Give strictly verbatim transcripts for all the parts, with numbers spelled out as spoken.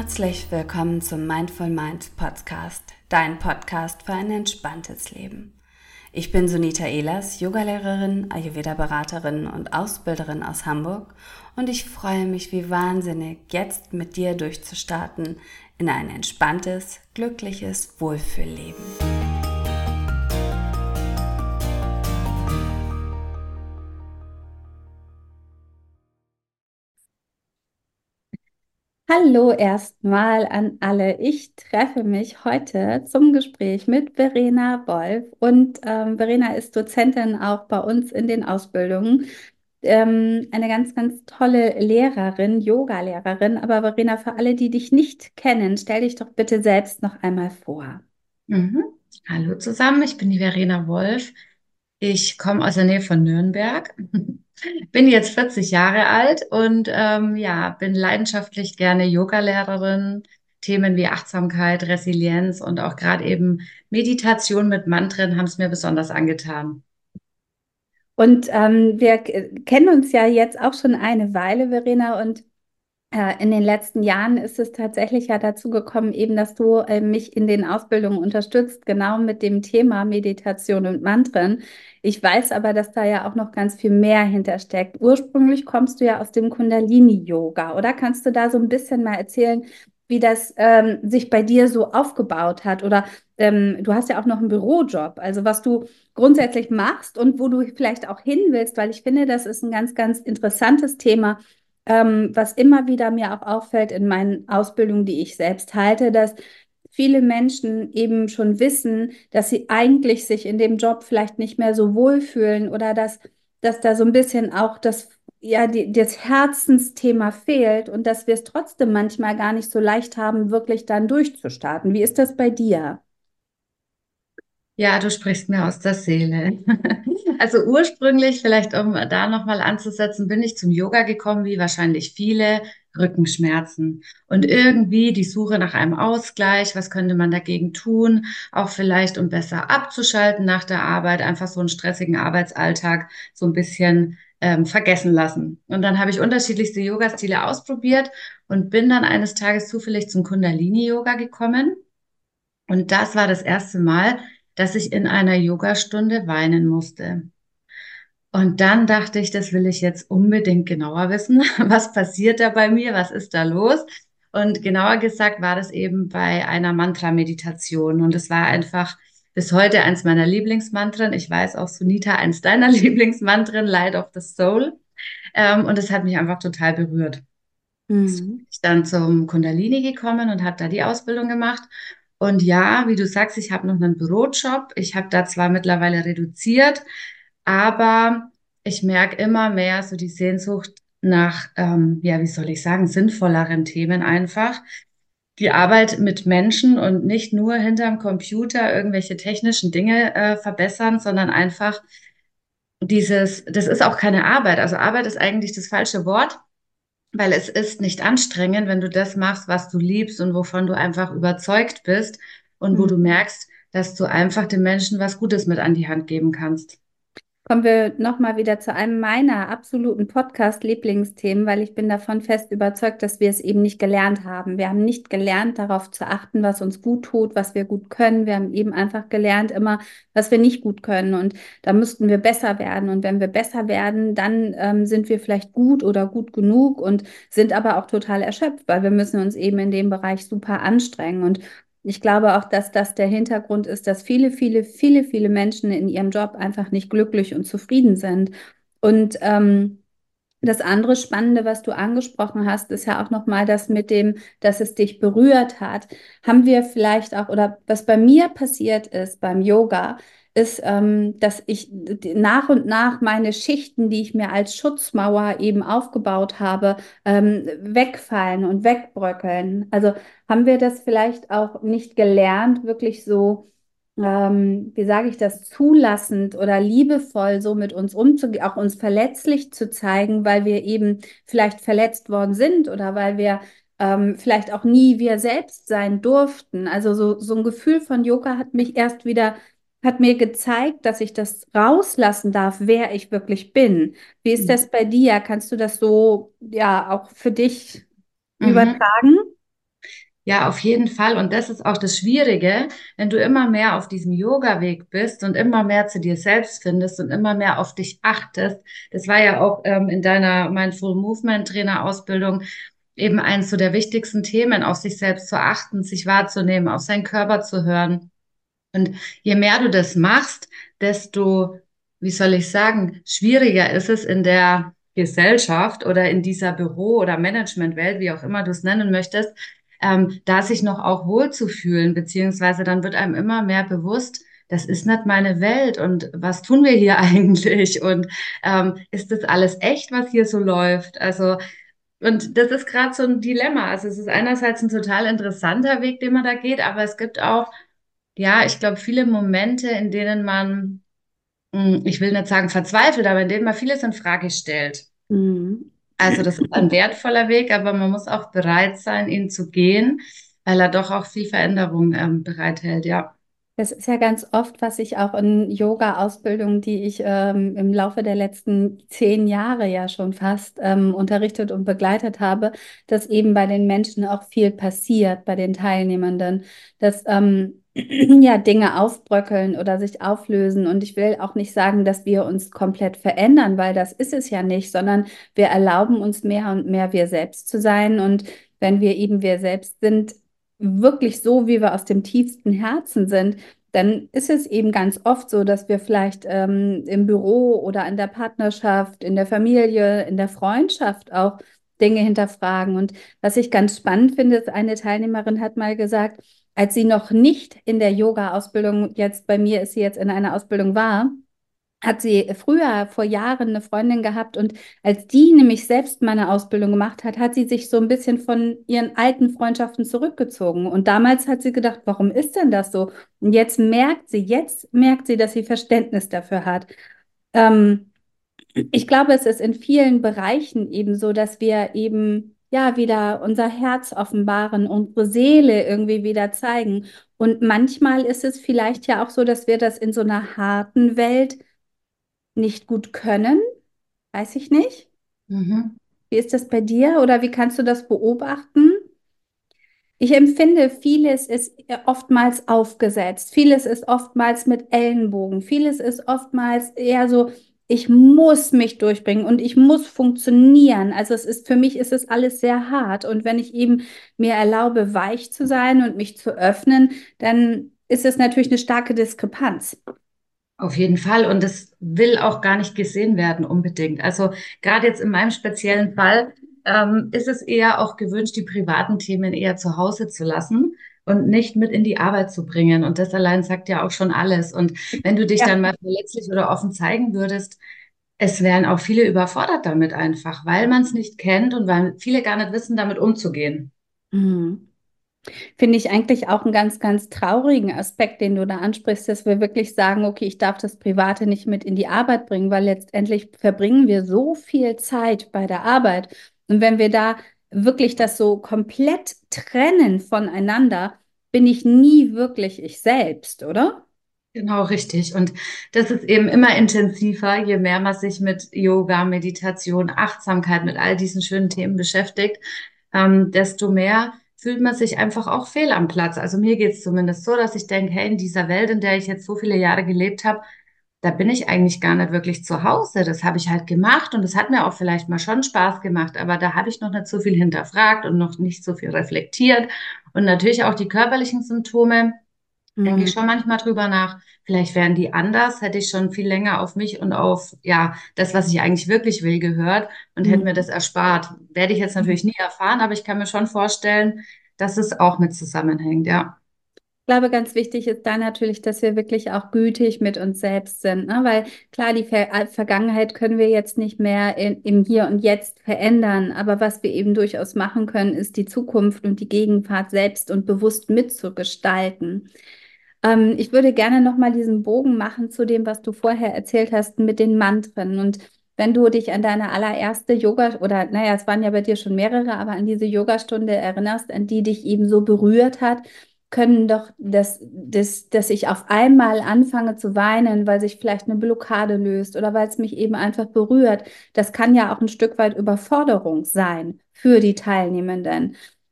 Herzlich willkommen zum Mindful Mind Podcast, dein Podcast für ein entspanntes Leben. Ich bin Sunita Ehlers, Yogalehrerin, Ayurveda-Beraterin und Ausbilderin aus Hamburg und ich freue mich wie wahnsinnig, jetzt mit dir durchzustarten in ein entspanntes, glückliches Wohlfühlleben. Hallo erstmal an alle. Ich treffe mich heute zum Gespräch mit Verena Wolf und ähm, Verena ist Dozentin auch bei uns in den Ausbildungen. Ähm, eine ganz, ganz tolle Lehrerin, Yoga-Lehrerin. Aber Verena, für alle, die dich nicht kennen, stell dich doch bitte selbst noch einmal vor. Mhm. Hallo zusammen, ich bin die Verena Wolf. Ich komme aus der Nähe von Nürnberg, bin jetzt vierzig Jahre alt und ähm, ja, bin leidenschaftlich gerne Yogalehrerin. Themen wie Achtsamkeit, Resilienz und auch gerade eben Meditation mit Mantren haben es mir besonders angetan. Und ähm, wir k- kennen uns ja jetzt auch schon eine Weile, Verena, und Äh, in den letzten Jahren ist es tatsächlich ja dazu gekommen, eben, dass du äh, mich in den Ausbildungen unterstützt, genau mit dem Thema Meditation und Mantren. Ich weiß aber, dass da ja auch noch ganz viel mehr hintersteckt. Ursprünglich kommst du ja aus dem Kundalini-Yoga, oder? Kannst du da so ein bisschen mal erzählen, wie das ähm, sich bei dir so aufgebaut hat? Oder ähm, du hast ja auch noch einen Bürojob, also was du grundsätzlich machst und wo du vielleicht auch hin willst, weil ich finde, das ist ein ganz, ganz interessantes Thema, ähm, was immer wieder mir auch auffällt in meinen Ausbildungen, die ich selbst halte, dass viele Menschen eben schon wissen, dass sie eigentlich sich in dem Job vielleicht nicht mehr so wohlfühlen oder dass, dass da so ein bisschen auch das, ja, die, das Herzensthema fehlt und dass wir es trotzdem manchmal gar nicht so leicht haben, wirklich dann durchzustarten. Wie ist das bei dir? Ja, du sprichst mir aus der Seele. Also ursprünglich, vielleicht um da nochmal anzusetzen, bin ich zum Yoga gekommen, wie wahrscheinlich viele, Rückenschmerzen. Und irgendwie die Suche nach einem Ausgleich, was könnte man dagegen tun, auch vielleicht, um besser abzuschalten nach der Arbeit, einfach so einen stressigen Arbeitsalltag so ein bisschen ähm, vergessen lassen. Und dann habe ich unterschiedlichste Yoga-Stile ausprobiert und bin dann eines Tages zufällig zum Kundalini-Yoga gekommen. Und das war das erste Mal, dass ich in einer Yogastunde weinen musste. Und dann dachte ich, das will ich jetzt unbedingt genauer wissen. Was passiert da bei mir? Was ist da los? Und genauer gesagt war das eben bei einer Mantra-Meditation. Und es war einfach bis heute eins meiner Lieblingsmantren. Ich weiß auch, Sunita, eins deiner Lieblingsmantren, Light of the Soul. Ähm, und es hat mich einfach total berührt. So bin Mhm. ich dann zum Kundalini gekommen und habe da die Ausbildung gemacht. Und ja, wie du sagst, ich habe noch einen Bürojob. Ich habe da zwar mittlerweile reduziert, aber ich merke immer mehr so die Sehnsucht nach, ähm, ja, wie soll ich sagen, sinnvolleren Themen einfach. Die Arbeit mit Menschen und nicht nur hinterm Computer irgendwelche technischen Dinge äh, verbessern, sondern einfach dieses, das ist auch keine Arbeit. Also Arbeit ist eigentlich das falsche Wort, weil es ist nicht anstrengend, wenn du das machst, was du liebst und wovon du einfach überzeugt bist und wo du Mhm. merkst, dass du einfach den Menschen was Gutes mit an die Hand geben kannst. Kommen wir nochmal wieder zu einem meiner absoluten Podcast-Lieblingsthemen, weil ich bin davon fest überzeugt, dass wir es eben nicht gelernt haben. Wir haben nicht gelernt, darauf zu achten, was uns gut tut, was wir gut können. Wir haben eben einfach gelernt, immer, was wir nicht gut können. Und da müssten wir besser werden. Und wenn wir besser werden, dann ähm, sind wir vielleicht gut oder gut genug und sind aber auch total erschöpft, weil wir müssen uns eben in dem Bereich super anstrengen. Und ich glaube auch, dass das der Hintergrund ist, dass viele, viele, viele, viele Menschen in ihrem Job einfach nicht glücklich und zufrieden sind. Und ähm, das andere Spannende, was du angesprochen hast, ist ja auch nochmal das mit dem, dass es dich berührt hat. Haben wir vielleicht auch, oder was bei mir passiert ist beim Yoga, ist, ähm, dass ich d- nach und nach meine Schichten, die ich mir als Schutzmauer eben aufgebaut habe, ähm, wegfallen und wegbröckeln. Also haben wir das vielleicht auch nicht gelernt, wirklich so, ähm, wie sage ich das, zulassend oder liebevoll so mit uns umzugehen, auch uns verletzlich zu zeigen, weil wir eben vielleicht verletzt worden sind oder weil wir ähm, vielleicht auch nie wir selbst sein durften. Also so, so ein Gefühl von Yoga hat mich erst wieder, hat mir gezeigt, dass ich das rauslassen darf, wer ich wirklich bin. Wie ist das bei dir? Kannst du das so, ja, auch für dich Mhm. übertragen? Ja, auf jeden Fall. Und das ist auch das Schwierige, wenn du immer mehr auf diesem Yoga-Weg bist und immer mehr zu dir selbst findest und immer mehr auf dich achtest. Das war ja auch ähm, in deiner Mindful Movement Trainer-Ausbildung eben eins so der wichtigsten Themen, auf sich selbst zu achten, sich wahrzunehmen, auf seinen Körper zu hören. Und je mehr du das machst, desto, wie soll ich sagen, schwieriger ist es in der Gesellschaft oder in dieser Büro- oder Managementwelt, wie auch immer du es nennen möchtest, ähm, da sich noch auch wohlzufühlen, beziehungsweise dann wird einem immer mehr bewusst, das ist nicht meine Welt und was tun wir hier eigentlich und ähm, ist das alles echt, was hier so läuft? Also und das ist gerade so ein Dilemma. Also es ist einerseits ein total interessanter Weg, den man da geht, aber es gibt auch ja, ich glaube, viele Momente, in denen man, mh, ich will nicht sagen verzweifelt, aber in denen man vieles in Frage stellt. Mhm. Also das ist ein wertvoller Weg, aber man muss auch bereit sein, ihn zu gehen, weil er doch auch viel Veränderung ähm, bereithält, ja. Das ist ja ganz oft, was ich auch in Yoga-Ausbildungen, die ich ähm, im Laufe der letzten zehn Jahre ja schon fast ähm, unterrichtet und begleitet habe, dass eben bei den Menschen auch viel passiert, bei den Teilnehmenden, dass ähm, ja Dinge aufbröckeln oder sich auflösen. Und ich will auch nicht sagen, dass wir uns komplett verändern, weil das ist es ja nicht, sondern wir erlauben uns mehr und mehr wir selbst zu sein. Und wenn wir eben wir selbst sind, wirklich so, wie wir aus dem tiefsten Herzen sind, dann ist es eben ganz oft so, dass wir vielleicht ähm, im Büro oder in der Partnerschaft, in der Familie, in der Freundschaft auch Dinge hinterfragen. Und was ich ganz spannend finde, ist, eine Teilnehmerin hat mal gesagt, als sie noch nicht in der Yoga-Ausbildung, jetzt bei mir ist sie jetzt in einer Ausbildung war, hat sie früher vor Jahren eine Freundin gehabt und als die nämlich selbst mal eine Ausbildung gemacht hat, hat sie sich so ein bisschen von ihren alten Freundschaften zurückgezogen. Und damals hat sie gedacht, warum ist denn das so? Und jetzt merkt sie, jetzt merkt sie, dass sie Verständnis dafür hat. Ähm, Ich glaube, es ist in vielen Bereichen eben so, dass wir eben ja wieder unser Herz offenbaren, unsere Seele irgendwie wieder zeigen. Und manchmal ist es vielleicht ja auch so, dass wir das in so einer harten Welt nicht gut können, weiß ich nicht. Mhm. Wie ist das bei dir oder wie kannst du das beobachten? Ich empfinde, vieles ist oftmals aufgesetzt, vieles ist oftmals mit Ellenbogen, vieles ist oftmals eher so, ich muss mich durchbringen und ich muss funktionieren. Also es ist, für mich ist es alles sehr hart. Und wenn ich eben mir erlaube, weich zu sein und mich zu öffnen, dann ist es natürlich eine starke Diskrepanz. Auf jeden Fall. Und das will auch gar nicht gesehen werden unbedingt. Also gerade jetzt in meinem speziellen Fall ähm, ist es eher auch gewünscht, die privaten Themen eher zu Hause zu lassen und nicht mit in die Arbeit zu bringen. Und das allein sagt ja auch schon alles. Und wenn du dich Ja. dann mal verletzlich oder offen zeigen würdest, es wären auch viele überfordert damit einfach, weil man es nicht kennt und weil viele gar nicht wissen, damit umzugehen. Mhm. Finde ich eigentlich auch einen ganz, ganz traurigen Aspekt, den du da ansprichst, dass wir wirklich sagen, okay, ich darf das Private nicht mit in die Arbeit bringen, weil letztendlich verbringen wir so viel Zeit bei der Arbeit. Und wenn wir da wirklich das so komplett trennen voneinander, bin ich nie wirklich ich selbst, oder? Genau, richtig. Und das ist eben immer intensiver, je mehr man sich mit Yoga, Meditation, Achtsamkeit, mit all diesen schönen Themen beschäftigt, ähm, desto mehr fühlt man sich einfach auch fehl am Platz. Also mir geht es zumindest so, dass ich denke, hey, in dieser Welt, in der ich jetzt so viele Jahre gelebt habe, da bin ich eigentlich gar nicht wirklich zu Hause. Das habe ich halt gemacht und das hat mir auch vielleicht mal schon Spaß gemacht, aber da habe ich noch nicht so viel hinterfragt und noch nicht so viel reflektiert. Und natürlich auch die körperlichen Symptome denke ich schon Mhm. manchmal drüber nach. Vielleicht wären die anders, hätte ich schon viel länger auf mich und auf, ja, das, was ich eigentlich wirklich will, gehört und hätte mir Mhm. das erspart. Werde ich jetzt natürlich nie erfahren, aber ich kann mir schon vorstellen, dass es auch mit zusammenhängt, ja. Ich glaube, ganz wichtig ist da natürlich, dass wir wirklich auch gütig mit uns selbst sind, ne? Weil klar, die Ver äh, Vergangenheit können wir jetzt nicht mehr in, im Hier und Jetzt verändern, aber was wir eben durchaus machen können, ist die Zukunft und die Gegenwart selbst und bewusst mitzugestalten. Ähm, ich würde gerne nochmal diesen Bogen machen zu dem, was du vorher erzählt hast mit den Mantren. Und wenn du dich an deine allererste Yoga, oder naja, es waren ja bei dir schon mehrere, aber an diese Yogastunde erinnerst, an die dich eben so berührt hat, können doch, das, das, dass ich auf einmal anfange zu weinen, weil sich vielleicht eine Blockade löst oder weil es mich eben einfach berührt, das kann ja auch ein Stück weit Überforderung sein für die Teilnehmenden.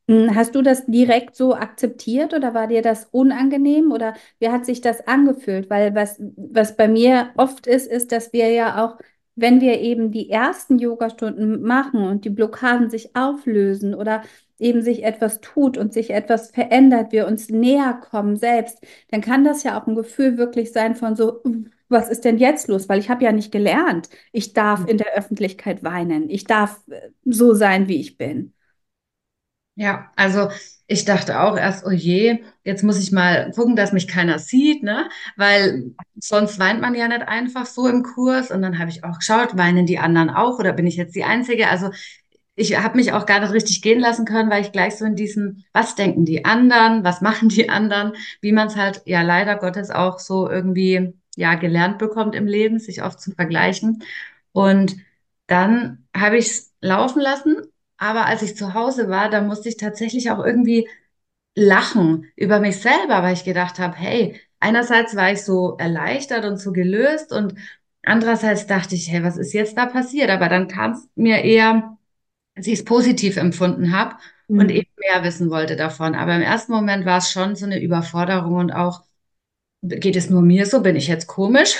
Hm, Hast du das direkt so akzeptiert oder war dir das unangenehm oder wie hat sich das angefühlt? Weil was, was bei mir oft ist, ist, dass wir ja auch, wenn wir eben die ersten Yogastunden machen und die Blockaden sich auflösen oder eben sich etwas tut und sich etwas verändert, wir uns näher kommen selbst, dann kann das ja auch ein Gefühl wirklich sein von so, was ist denn jetzt los? Weil ich habe ja nicht gelernt. Ich darf in der Öffentlichkeit weinen. Ich darf äh, so sein, wie ich bin. Ja, also ich dachte auch erst, oh je, jetzt muss ich mal gucken, dass mich keiner sieht, ne? Weil sonst weint man ja nicht einfach so im Kurs. Und dann habe ich auch geschaut, weinen die anderen auch oder bin ich jetzt die Einzige? Also ich habe mich auch gar nicht richtig gehen lassen können, weil ich gleich so in diesem, was denken die anderen, was machen die anderen, wie man es halt ja leider Gottes auch so irgendwie ja gelernt bekommt im Leben, sich oft zu vergleichen. Und dann habe ich es laufen lassen, aber als ich zu Hause war, da musste ich tatsächlich auch irgendwie lachen über mich selber, weil ich gedacht habe, hey, einerseits war ich so erleichtert und so gelöst und andererseits dachte ich, hey, was ist jetzt da passiert? Aber dann kam es mir eher, als ich es positiv empfunden habe und Mhm. eben mehr wissen wollte davon. Aber im ersten Moment war es schon so eine Überforderung und auch, geht es nur mir so? Bin ich jetzt komisch?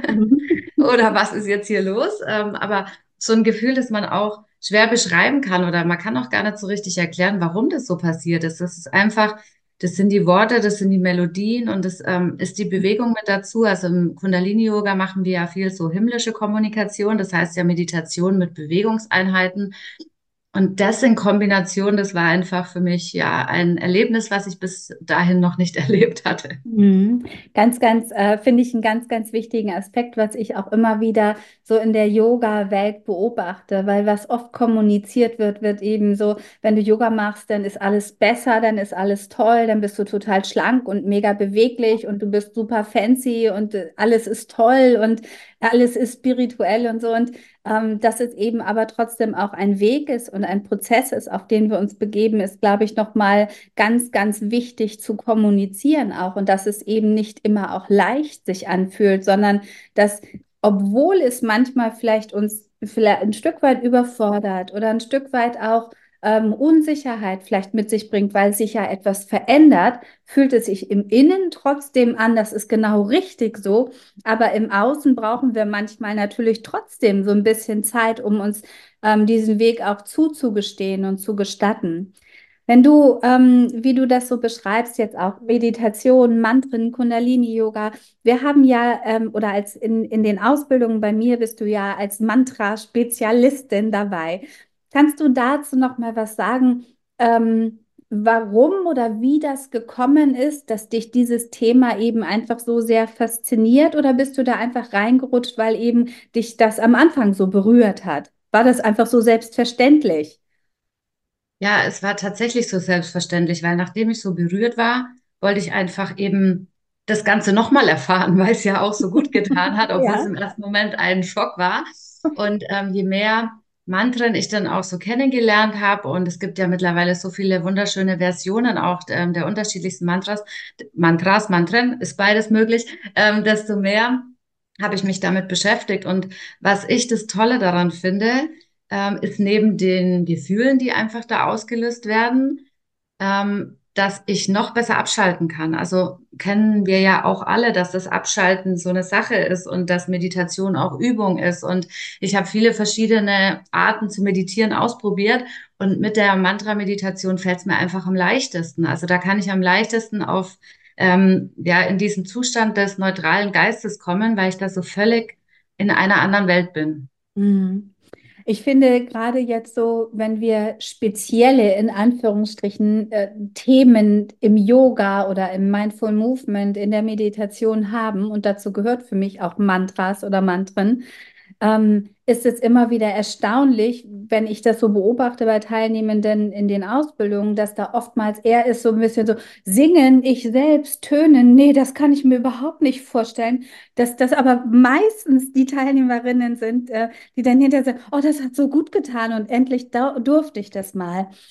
Oder was ist jetzt hier los? Ähm, aber so ein Gefühl, das man auch schwer beschreiben kann oder man kann auch gar nicht so richtig erklären, warum das so passiert ist. Das ist einfach, das sind die Worte, das sind die Melodien und das ähm, ist die Bewegung mit dazu. Also im Kundalini-Yoga machen wir ja viel so himmlische Kommunikation, das heißt ja Meditation mit Bewegungseinheiten. Und das in Kombination, das war einfach für mich ja ein Erlebnis, was ich bis dahin noch nicht erlebt hatte. Mhm. Ganz, ganz, äh, finde ich einen ganz, ganz wichtigen Aspekt, was ich auch immer wieder so in der Yoga-Welt beobachte, weil was oft kommuniziert wird, wird eben so, wenn du Yoga machst, dann ist alles besser, dann ist alles toll, dann bist du total schlank und mega beweglich und du bist super fancy und äh, alles ist toll und alles ist spirituell und so und ähm, dass es eben aber trotzdem auch ein Weg ist und ein Prozess ist, auf den wir uns begeben, ist, glaube ich, nochmal ganz, ganz wichtig zu kommunizieren auch und dass es eben nicht immer auch leicht sich anfühlt, sondern dass, obwohl es manchmal vielleicht uns vielleicht ein Stück weit überfordert oder ein Stück weit auch ähm, Unsicherheit vielleicht mit sich bringt, weil sich ja etwas verändert, fühlt es sich im Innen trotzdem an, das ist genau richtig so, aber im Außen brauchen wir manchmal natürlich trotzdem so ein bisschen Zeit, um uns ähm, diesen Weg auch zuzugestehen und zu gestatten. Wenn du, ähm, wie du das so beschreibst, jetzt auch Meditation, Mantren, Kundalini-Yoga, wir haben ja, ähm, oder als in, in den Ausbildungen bei mir bist du ja als Mantra-Spezialistin dabei. Kannst du dazu noch mal was sagen, ähm, warum oder wie das gekommen ist, dass dich dieses Thema eben einfach so sehr fasziniert, oder bist du da einfach reingerutscht, weil eben dich das am Anfang so berührt hat? War das einfach so selbstverständlich? Ja, es war tatsächlich so selbstverständlich, weil nachdem ich so berührt war, wollte ich einfach eben das Ganze nochmal erfahren, weil es ja auch so gut getan hat, obwohl es Ja. im ersten Moment ein Schock war. Und ähm, je mehr Mantren ich dann auch so kennengelernt habe, und es gibt ja mittlerweile so viele wunderschöne Versionen auch ähm, der unterschiedlichsten Mantras, Mantras, Mantren, ist beides möglich, ähm, desto mehr habe ich mich damit beschäftigt. Und was ich das Tolle daran finde, ähm, ist neben den Gefühlen, die einfach da ausgelöst werden, ähm, dass ich noch besser abschalten kann. Also kennen wir ja auch alle, dass das Abschalten so eine Sache ist und dass Meditation auch Übung ist. Und ich habe viele verschiedene Arten zu meditieren ausprobiert. Und mit der Mantra-Meditation fällt es mir einfach am leichtesten. Also da kann ich am leichtesten auf, ähm, ja, in diesen Zustand des neutralen Geistes kommen, weil ich da so völlig in einer anderen Welt bin. Mhm. Ich finde gerade jetzt so, wenn wir spezielle, in Anführungsstrichen, äh, Themen im Yoga oder im Mindful Movement, in der Meditation haben, und dazu gehört für mich auch Mantras oder Mantren, ähm, ist es immer wieder erstaunlich, wenn ich das so beobachte bei Teilnehmenden in den Ausbildungen, dass da oftmals eher ist so ein bisschen so, singen, ich selbst, tönen, nee, das kann ich mir überhaupt nicht vorstellen, dass das aber meistens die Teilnehmerinnen sind, äh, die dann hinterher sagen, oh, das hat so gut getan und endlich da durfte ich das mal.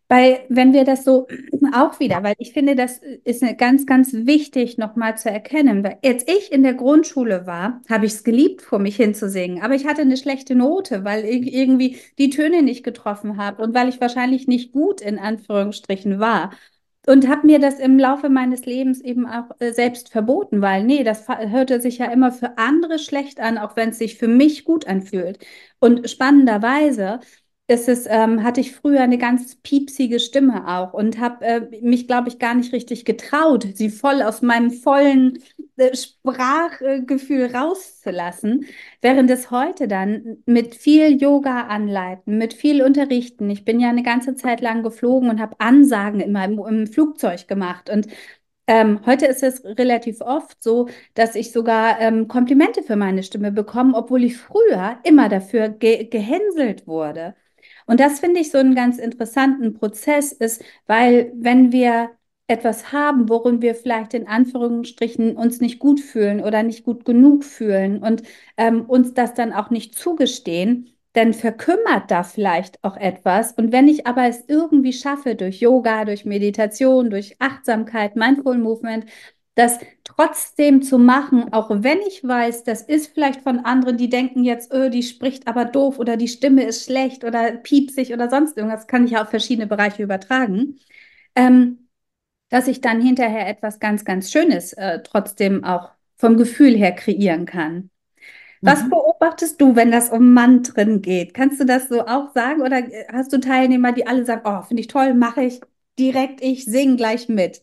Weil, wenn wir das so auch wieder, weil ich finde, das ist eine ganz, ganz wichtig nochmal zu erkennen. Weil als ich in der Grundschule war, habe ich es geliebt, vor mich hinzusingen. Aber ich hatte eine schlechte Note, weil ich irgendwie die Töne nicht getroffen habe und weil ich wahrscheinlich nicht gut in Anführungsstrichen war. Und habe mir das im Laufe meines Lebens eben auch äh, selbst verboten, weil nee, das fa- hörte sich ja immer für andere schlecht an, auch wenn es sich für mich gut anfühlt. Und spannenderweise ist es, ähm, hatte ich früher eine ganz piepsige Stimme auch und habe äh, mich, glaube ich, gar nicht richtig getraut, sie voll aus meinem vollen äh, Sprachgefühl rauszulassen. Während es heute dann mit viel Yoga anleiten, mit viel Unterrichten, ich bin ja eine ganze Zeit lang geflogen und habe Ansagen immer im, im Flugzeug gemacht. Und ähm, heute ist es relativ oft so, dass ich sogar ähm, Komplimente für meine Stimme bekomme, obwohl ich früher immer dafür ge gehänselt wurde. Und das finde ich so einen ganz interessanten Prozess ist, weil wenn wir etwas haben, worin wir vielleicht in Anführungsstrichen uns nicht gut fühlen oder nicht gut genug fühlen und ähm, uns das dann auch nicht zugestehen, dann verkümmert da vielleicht auch etwas. Und wenn ich aber es irgendwie schaffe, durch Yoga, durch Meditation, durch Achtsamkeit, Mindful Movement, das trotzdem zu machen, auch wenn ich weiß, das ist vielleicht von anderen, die denken jetzt, öh, die spricht aber doof oder die Stimme ist schlecht oder piepsig oder sonst irgendwas, kann ich ja auf verschiedene Bereiche übertragen, ähm, dass ich dann hinterher etwas ganz, ganz Schönes äh, trotzdem auch vom Gefühl her kreieren kann. Was Mhm. beobachtest du, wenn das um Mantren geht? Kannst du das so auch sagen oder äh, hast du Teilnehmer, die alle sagen, oh, finde ich toll, mache ich direkt, ich singe gleich mit?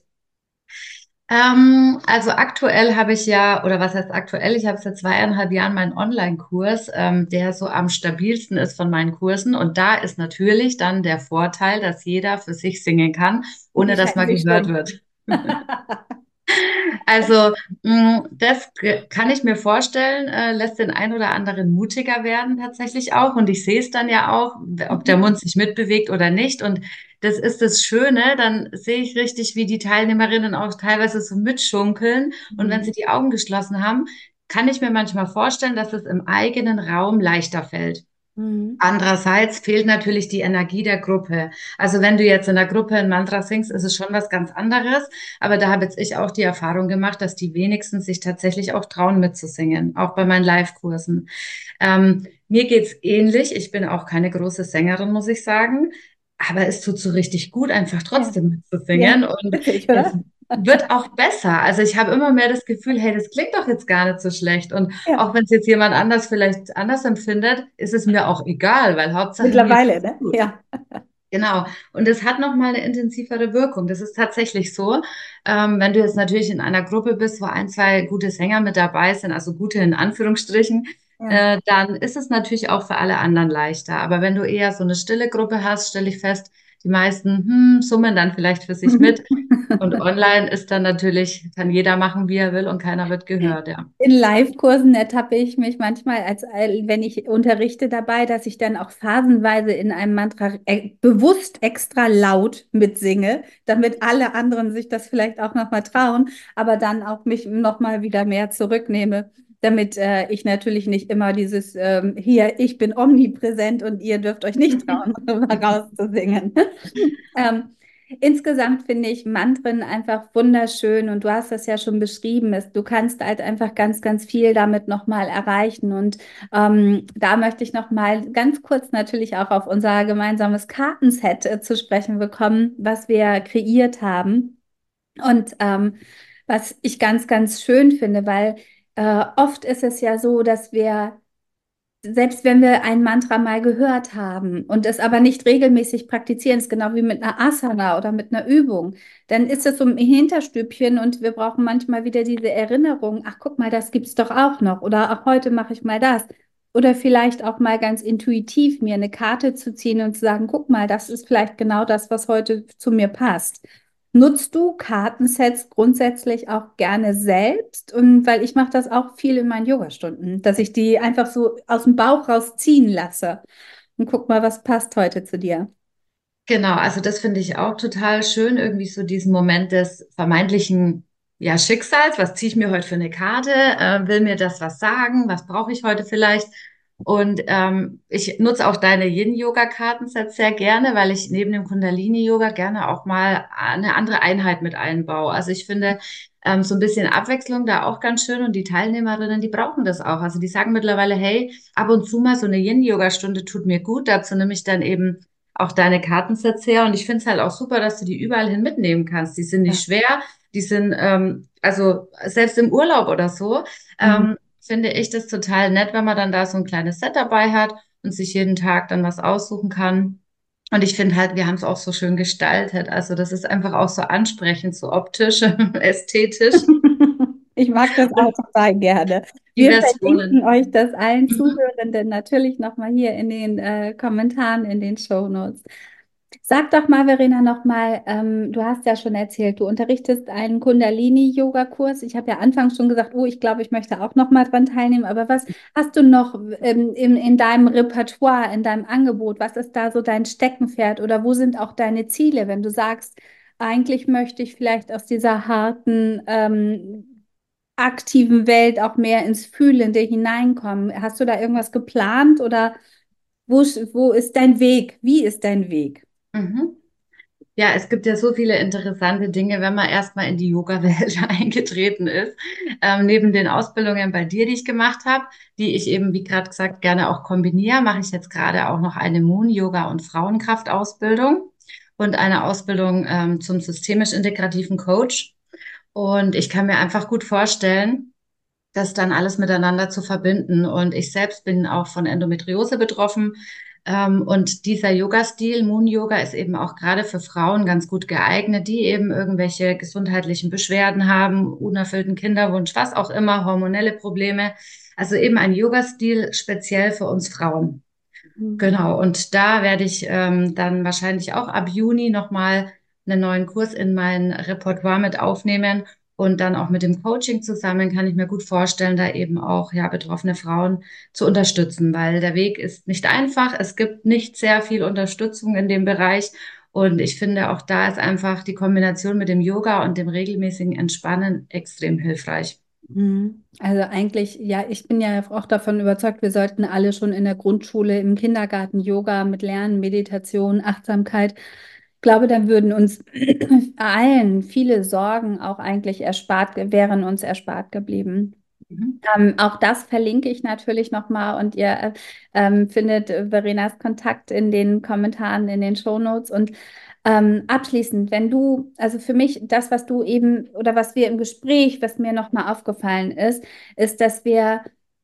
Ähm, also aktuell habe ich ja, oder was heißt aktuell? Ich habe seit zweieinhalb Jahren meinen Online-Kurs, ähm, der so am stabilsten ist von meinen Kursen. Und da ist natürlich dann der Vorteil, dass jeder für sich singen kann, ohne Die dass scheinen man sich gehört stumm. wird. Also, mh, das ge- kann ich mir vorstellen, äh, lässt den einen oder anderen mutiger werden tatsächlich auch. Und ich sehe es dann ja auch, ob der Mhm. Mund sich mitbewegt oder nicht. Und das ist das Schöne, dann sehe ich richtig, wie die Teilnehmerinnen auch teilweise so mitschunkeln. Und wenn sie Mhm. die Augen geschlossen haben, kann ich mir manchmal vorstellen, dass es im eigenen Raum leichter fällt. Mhm. Andererseits fehlt natürlich die Energie der Gruppe. Also wenn du jetzt in der Gruppe ein Mantra singst, ist es schon was ganz anderes. Aber da habe jetzt ich auch die Erfahrung gemacht, dass die wenigsten sich tatsächlich auch trauen mitzusingen, auch bei meinen Live-Kursen. Ähm, mir geht's ähnlich. Ich bin auch keine große Sängerin, muss ich sagen. Aber es tut so richtig gut, einfach Ja, trotzdem ja, mitzusingen. Und witzig, es oder? wird auch besser. Also ich habe immer mehr das Gefühl, hey, das klingt doch jetzt gar nicht so schlecht. Und Ja, auch wenn es jetzt jemand anders vielleicht anders empfindet, ist es mir auch egal, weil Hauptsache mir mittlerweile, geht's ne? gut. Ja. Genau. Und es hat nochmal eine intensivere Wirkung. Das ist tatsächlich so. Ähm, wenn du jetzt natürlich in einer Gruppe bist, wo ein, zwei gute Sänger mit dabei sind, also gute in Anführungsstrichen, Ja. äh, dann ist es natürlich auch für alle anderen leichter. Aber wenn du eher so eine stille Gruppe hast, stelle ich fest, die meisten, hm, summen dann vielleicht für sich mit. Und online ist dann natürlich, kann jeder machen, wie er will und keiner wird gehört, ja. In Live-Kursen ertappe ich mich manchmal, als äh, wenn ich unterrichte dabei, dass ich dann auch phasenweise in einem Mantra äh, bewusst extra laut mitsinge, damit alle anderen sich das vielleicht auch nochmal trauen, aber dann auch mich nochmal wieder mehr zurücknehme, damit äh, ich natürlich nicht immer dieses ähm, hier, ich bin omnipräsent und ihr dürft euch nicht trauen, mal rauszusingen. Ähm, Insgesamt finde ich Mantren einfach wunderschön und du hast das ja schon beschrieben, ist, du kannst halt einfach ganz, ganz viel damit nochmal erreichen und ähm, da möchte ich nochmal ganz kurz natürlich auch auf unser gemeinsames Kartenset äh, zu sprechen bekommen, was wir kreiert haben und ähm, was ich ganz, ganz schön finde, weil äh, oft ist es ja so, dass wir selbst wenn wir ein Mantra mal gehört haben und es aber nicht regelmäßig praktizieren, ist genau wie mit einer Asana oder mit einer Übung, dann ist es so ein Hinterstübchen und wir brauchen manchmal wieder diese Erinnerung, ach guck mal, das gibt's doch auch noch oder ach, heute mache ich mal das. Oder vielleicht auch mal ganz intuitiv mir eine Karte zu ziehen und zu sagen, guck mal, das ist vielleicht genau das, was heute zu mir passt. Nutzt du Kartensets grundsätzlich auch gerne selbst? Und weil ich mache das auch viel in meinen Yogastunden, dass ich die einfach so aus dem Bauch rausziehen lasse. Und guck mal, was passt heute zu dir. Genau, also das finde ich auch total schön, irgendwie so diesen Moment des vermeintlichen, ja, Schicksals. Was ziehe ich mir heute für eine Karte? Äh, will mir das was sagen? Was brauche ich heute vielleicht? Und ähm, ich nutze auch deine Yin-Yoga-Kartensets sehr gerne, weil ich neben dem Kundalini-Yoga gerne auch mal eine andere Einheit mit einbaue. Also ich finde ähm, so ein bisschen Abwechslung da auch ganz schön und die Teilnehmerinnen, die brauchen das auch. Also die sagen mittlerweile, hey, ab und zu mal so eine Yin-Yoga-Stunde tut mir gut. Dazu nehme ich dann eben auch deine Kartensets her und ich finde es halt auch super, dass du die überall hin mitnehmen kannst. Die sind nicht Ja. schwer, die sind ähm, also selbst im Urlaub oder so. Mhm. Ähm, finde ich das total nett, wenn man dann da so ein kleines Set dabei hat und sich jeden Tag dann was aussuchen kann. Und ich finde halt, wir haben es auch so schön gestaltet. Also das ist einfach auch so ansprechend, so optisch, ästhetisch. Ich mag das auch Und total gerne. die Wir verlinken Versionen. euch das allen Zuhörenden natürlich nochmal hier in den äh, Kommentaren, in den Shownotes. Sag doch mal, Verena, nochmal, ähm, du hast ja schon erzählt, du unterrichtest einen Kundalini-Yoga-Kurs. Ich habe ja anfangs schon gesagt, oh, ich glaube, ich möchte auch nochmal dran teilnehmen. Aber was hast du noch ähm, in, in deinem Repertoire, in deinem Angebot? Was ist da so dein Steckenpferd oder wo sind auch deine Ziele, wenn du sagst, eigentlich möchte ich vielleicht aus dieser harten, ähm, aktiven Welt auch mehr ins Fühlende hineinkommen? Hast du da irgendwas geplant oder wo, ist- wo ist dein Weg? Wie ist dein Weg? Mhm. Ja, es gibt ja so viele interessante Dinge, wenn man erstmal in die Yoga-Welt eingetreten ist. Ähm, neben den Ausbildungen bei dir, die ich gemacht habe, die ich eben, wie gerade gesagt, gerne auch kombiniere, mache ich jetzt gerade auch noch eine Moon-Yoga- und Frauenkraft-Ausbildung und eine Ausbildung ähm, zum systemisch-integrativen Coach. Und ich kann mir einfach gut vorstellen, das dann alles miteinander zu verbinden. Und ich selbst bin auch von Endometriose betroffen. Ähm, und dieser Yoga-Stil, Moon-Yoga, ist eben auch gerade für Frauen ganz gut geeignet, die eben irgendwelche gesundheitlichen Beschwerden haben, unerfüllten Kinderwunsch, was auch immer, hormonelle Probleme. Also eben ein Yoga-Stil speziell für uns Frauen. Mhm. Genau, und da werde ich ähm, dann wahrscheinlich auch ab Juni nochmal einen neuen Kurs in mein Repertoire mit aufnehmen und dann auch mit dem Coaching zusammen kann ich mir gut vorstellen, da eben auch ja betroffene Frauen zu unterstützen, weil der Weg ist nicht einfach. Es gibt nicht sehr viel Unterstützung in dem Bereich und ich finde auch da ist einfach die Kombination mit dem Yoga und dem regelmäßigen Entspannen extrem hilfreich. Mhm. Also eigentlich, ja, ich bin ja auch davon überzeugt, wir sollten alle schon in der Grundschule, im Kindergarten Yoga mit Lernen, Meditation, Achtsamkeit. Ich glaube, dann würden uns allen viele Sorgen auch eigentlich erspart, wären uns erspart geblieben. Mhm. Ähm, auch das verlinke ich natürlich nochmal und ihr äh, ähm, findet äh, Verenas Kontakt in den Kommentaren, in den Shownotes. Und ähm, abschließend, wenn du, also für mich, das, was du eben oder was wir im Gespräch, was mir nochmal aufgefallen ist, ist, dass wir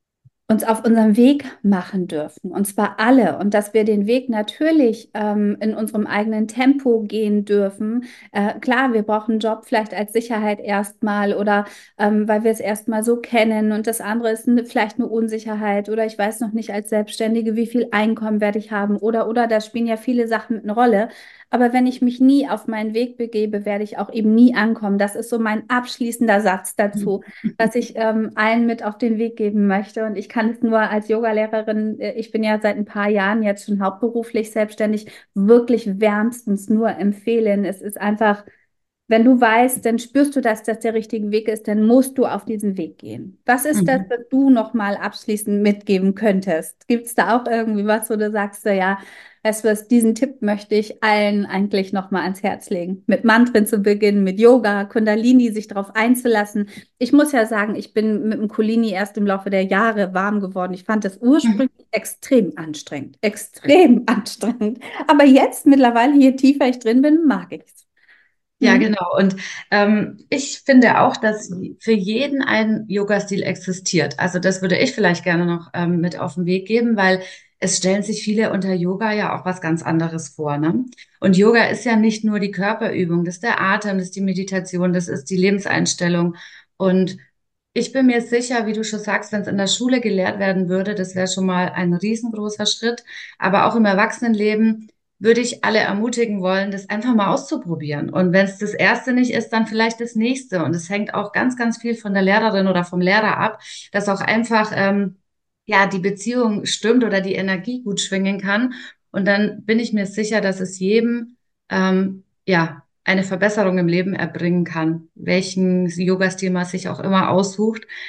uns auf unserem Weg machen dürfen, und zwar alle, und dass wir den Weg natürlich ähm, in unserem eigenen Tempo gehen dürfen. Äh, klar, wir brauchen einen Job vielleicht als Sicherheit erstmal oder ähm, weil wir es erstmal so kennen und das andere ist eine, vielleicht eine Unsicherheit oder ich weiß noch nicht als Selbstständige, wie viel Einkommen werde ich haben oder oder da spielen ja viele Sachen mit eine Rolle. Aber wenn ich mich nie auf meinen Weg begebe, werde ich auch eben nie ankommen. Das ist so mein abschließender Satz dazu, was ich ähm, allen mit auf den Weg geben möchte. Und ich kann es nur als Yogalehrerin, äh, ich bin ja seit ein paar Jahren jetzt schon hauptberuflich selbstständig, wirklich wärmstens nur empfehlen. Es ist einfach, wenn du weißt, dann spürst du, dass das der richtige Weg ist, dann musst du auf diesen Weg gehen. Was ist das, Mhm. was du noch mal abschließend mitgeben könntest? Gibt es da auch irgendwie was, wo du sagst, so, ja, weißt du was, diesen Tipp möchte ich allen eigentlich noch mal ans Herz legen. Mit Mantren zu beginnen, mit Yoga, Kundalini, sich darauf einzulassen. Ich muss ja sagen, ich bin mit dem Kundalini erst im Laufe der Jahre warm geworden. Ich fand das Mhm. ursprünglich extrem anstrengend, extrem anstrengend. Aber jetzt mittlerweile, je tiefer ich drin bin, mag ich es. Ja, Mhm. genau. Und ähm, ich finde auch, dass für jeden ein Yoga-Stil existiert. Also das würde ich vielleicht gerne noch ähm, mit auf den Weg geben, weil es stellen sich viele unter Yoga ja auch was ganz anderes vor, ne? Und Yoga ist ja nicht nur die Körperübung, das ist der Atem, das ist die Meditation, das ist die Lebenseinstellung. Und ich bin mir sicher, wie du schon sagst, wenn es in der Schule gelehrt werden würde, das wäre schon mal ein riesengroßer Schritt. Aber auch im Erwachsenenleben würde ich alle ermutigen wollen, das einfach mal auszuprobieren. Und wenn es das erste nicht ist, dann vielleicht das nächste. Und es hängt auch ganz, ganz viel von der Lehrerin oder vom Lehrer ab, dass auch einfach ähm, ja die Beziehung stimmt oder die Energie gut schwingen kann. Und dann bin ich mir sicher, dass es jedem ähm, ja eine Verbesserung im Leben erbringen kann, welchen Yoga-Stil man sich auch immer aussucht.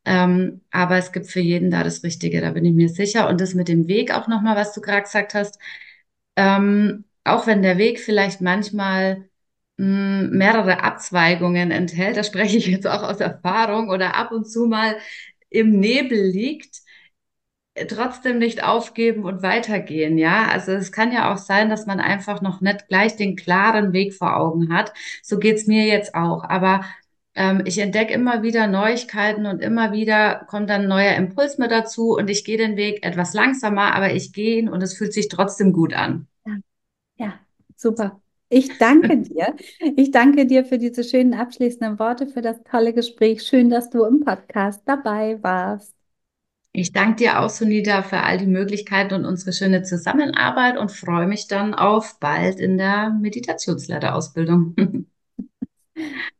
Ähm, aber es gibt für jeden da das Richtige, da bin ich mir sicher. Und das mit dem Weg auch nochmal, was du gerade gesagt hast, ähm, auch wenn der Weg vielleicht manchmal mh, mehrere Abzweigungen enthält, da spreche ich jetzt auch aus Erfahrung, oder ab und zu mal im Nebel liegt, äh, trotzdem nicht aufgeben und weitergehen, ja. Also es kann ja auch sein, dass man einfach noch nicht gleich den klaren Weg vor Augen hat. So geht's mir jetzt auch. Aber ähm, ich entdecke immer wieder Neuigkeiten und immer wieder kommt dann ein neuer Impuls mit dazu und ich gehe den Weg etwas langsamer, aber ich gehe ihn und es fühlt sich trotzdem gut an. Ja, ja, super. Ich danke dir. Ich danke dir für diese schönen abschließenden Worte, für das tolle Gespräch. Schön, dass du im Podcast dabei warst. Ich danke dir auch, Sunita, für all die Möglichkeiten und unsere schöne Zusammenarbeit und freue mich dann auf bald in der Meditationsleiterausbildung.